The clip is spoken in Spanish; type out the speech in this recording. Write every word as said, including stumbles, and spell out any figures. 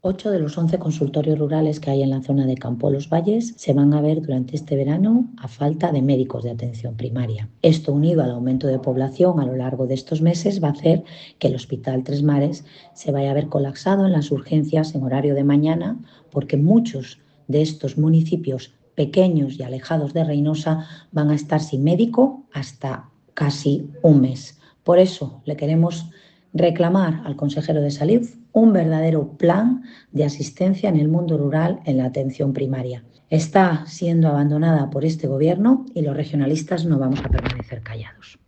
Ocho de los once consultorios rurales que hay en la zona de Campo Los Valles se van a ver durante este verano a falta de médicos de atención primaria. Esto, unido al aumento de población a lo largo de estos meses, va a hacer que el Hospital Tres Mares se vaya a ver colapsado en las urgencias en horario de mañana, porque muchos de estos municipios pequeños y alejados de Reinosa van a estar sin médico hasta casi un mes. Por eso le queremos reclamar al consejero de Salud un verdadero plan de asistencia en el mundo rural en la atención primaria. Está siendo abandonada por este gobierno y los regionalistas no vamos a permanecer callados.